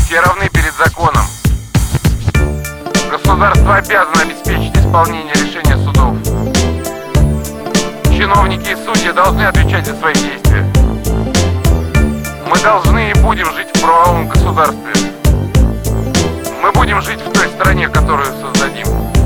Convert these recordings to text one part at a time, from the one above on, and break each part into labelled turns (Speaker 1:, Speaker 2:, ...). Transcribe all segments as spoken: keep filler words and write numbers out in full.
Speaker 1: Все равны перед законом. Государство обязано обеспечить исполнение решения судов. Чиновники и судьи должны отвечать за свои действия. Мы должны и будем жить в правовом государстве. Мы будем жить в той стране, которую создадим.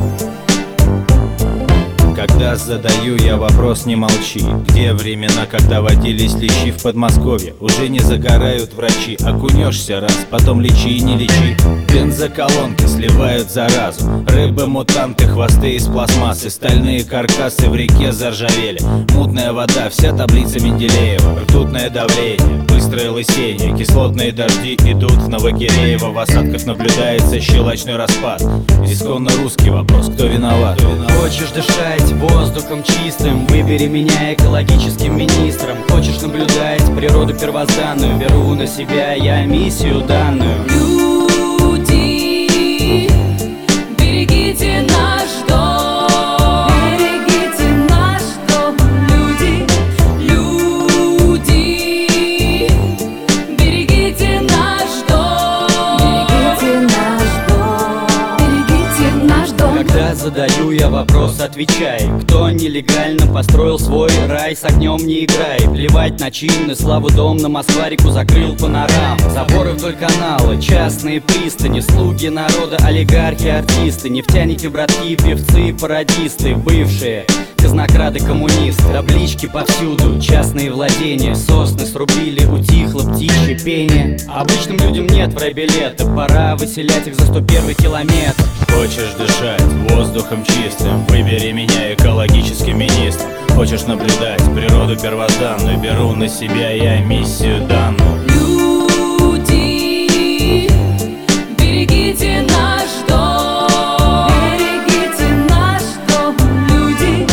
Speaker 2: Когда задаю я вопрос, не молчи. Где времена, когда водились лещи в Подмосковье? Уже не загорают врачи. Окунешься раз, потом лечи и не лечи. Бензоколонки сливают заразу. Рыбы-мутанты, хвосты из пластмассы. Стальные каркасы в реке заржавели. Мутная вода, вся таблица Менделеева. Ртутное давление, быстрое лысение. Кислотные дожди идут в Новокиреево. В осадках наблюдается щелочной распад. Исконно русский вопрос, кто виноват?
Speaker 3: Хочешь дышать воздухом чистым, выбери меня экологическим министром. Хочешь наблюдать природу первозданную, беру на себя я миссию данную.
Speaker 4: Люди, берегите наш дом, берегите наш дом. Люди, люди, берегите наш дом, берегите наш дом, берегите наш дом.
Speaker 3: Когда задаю я вопрос, отвечай. Кто нелегально построил свой рай, с огнем не играй. Плевать на чины, славу дом на Москва-реку закрыл панорам. Заборы вдоль канала, частные пристани, слуги народа, олигархи, артисты, нефтяники, братки, певцы, пародисты, бывшие казнокрады, коммунисты. Таблички повсюду, частные владения, сосны срубили, утихло птичье пение. Обычным людям нет в рай билета, пора выселять их за сто первый километр.
Speaker 2: Хочешь дышать воздухом чистым, выбери меня экологическим министром. Хочешь наблюдать природу первозданную, беру на себя я миссию данную.
Speaker 4: Люди, берегите наш дом, берегите наш дом. Люди,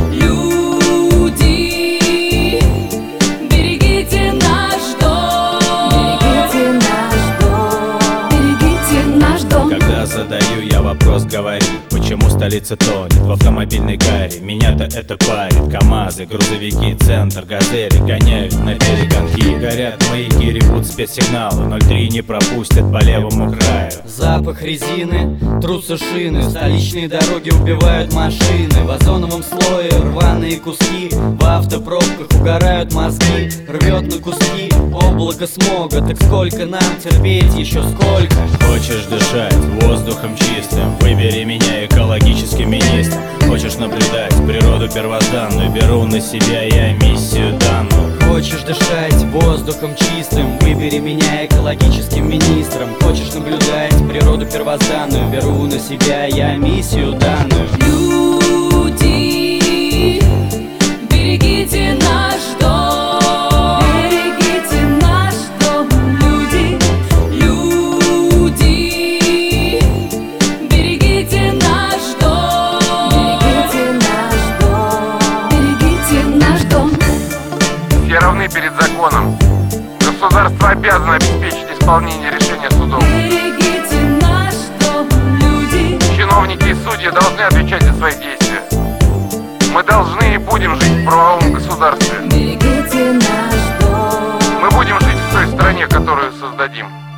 Speaker 4: люди, берегите наш дом, берегите наш дом, берегите наш дом.
Speaker 2: Когда задаю я вопрос, говори, почему столица тонет в автомобильной гаре? Меня-то это парит. КамАЗы, грузовики, центр, газели гоняют на перегонки. Горят маяки, ревут спецсигналы, ноль три не пропустят по левому краю.
Speaker 3: Запах резины, трутся шины, столичные дороги убивают машины. В озоновом слое рваные куски, в автопробках угорают мозги. Рвет на куски облако смога, так сколько нам терпеть, еще сколько?
Speaker 2: Хочешь дышать воздухом чистым, выбери меня экологическим министром. Хочешь наблюдать природу первозданную, беру на себя я миссию данную.
Speaker 3: Хочешь дышать воздухом чистым, выбери меня экологическим министром. Хочешь наблюдать природу первозданную, беру на себя я миссию данную.
Speaker 4: Люди, берегите наш дом, берегите наш дом. Люди, люди, берегите наш дом, берегите наш дом, берегите наш дом.
Speaker 1: Все равны перед законом. Государство обязано обеспечить исполнение решения судов.
Speaker 4: Берегите наш дом. Люди,
Speaker 1: Чиновники и судьи должны отвечать за свои действия. Мы должны и будем жить в правовом государстве.
Speaker 4: берегите наш дом.
Speaker 1: Мы будем жить в той стране, которую создадим.